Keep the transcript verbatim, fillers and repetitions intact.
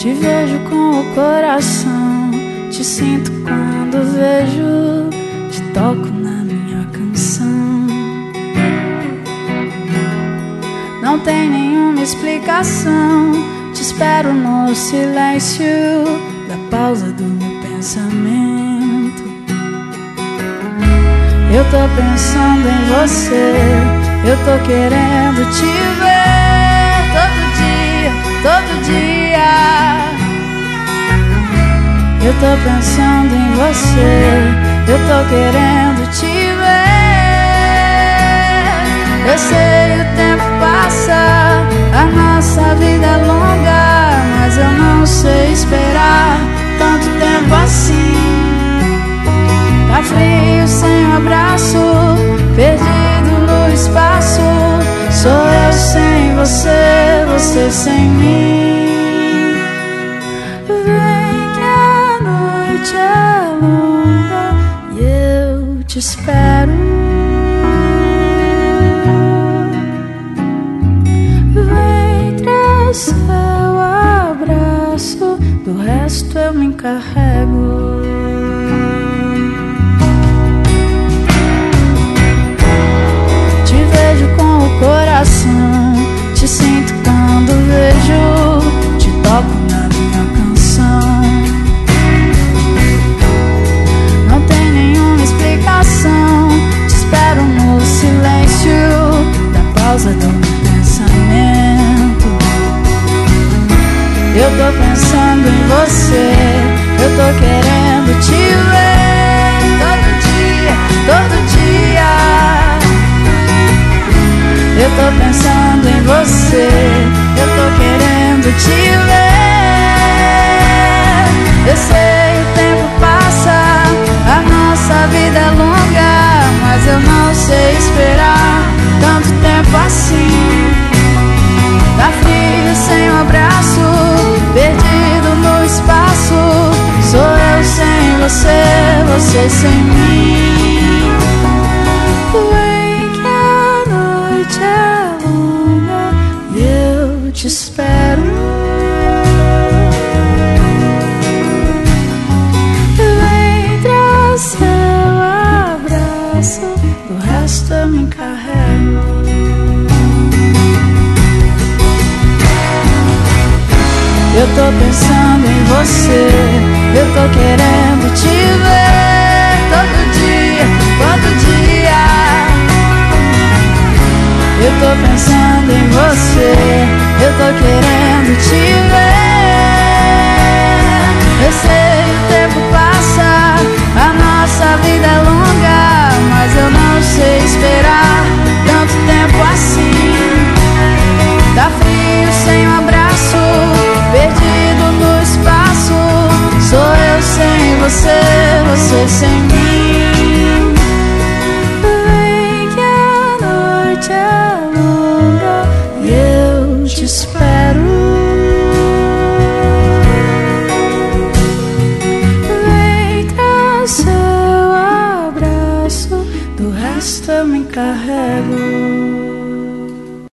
Te vejo com o coração, te sinto quando vejo, te toco na minha canção. Não tem nenhuma explicação, te espero no silêncio da pausa do meu pensamento. Eu tô pensando em você, eu tô querendo te ver todo dia, todo dia. Eu tô pensando em você, eu tô querendo te ver. Eu sei o tempo passa, a nossa vida é longa, mas eu não sei esperar tanto tempo assim. Tá frio sem um abraço, perdido no espaço. Sou eu sem você, você sem mim. Vem que a noite é longa e eu te espero. Vem trazer o abraço, do resto eu me encarrego. Te sinto quando vejo, te toco na minha canção. Não tem nenhuma explicação, te espero no silêncio da pausa do meu pensamento. Eu tô pensando em você, eu tô querendo te ver todo dia, todo dia. Eu tô pensando em você, eu tô querendo te ver. Eu sei o tempo passa, a nossa vida é longa, mas eu não sei esperar tanto tempo assim. Tá frio sem um abraço, perdido no espaço. Sou eu sem você, você sem mim. É longa e eu te espero. Vem trazer o abraço, do resto eu me encarrego. Eu tô pensando em você, eu tô querendo te ver todo dia, todo dia. Eu tô pensando em você, eu tô querendo te ver. Eu sei o tempo passa, a nossa vida é longa, mas eu não sei esperar tanto tempo assim. Tá frio sem um abraço, perdido no espaço. Sou eu sem você, você sem mim.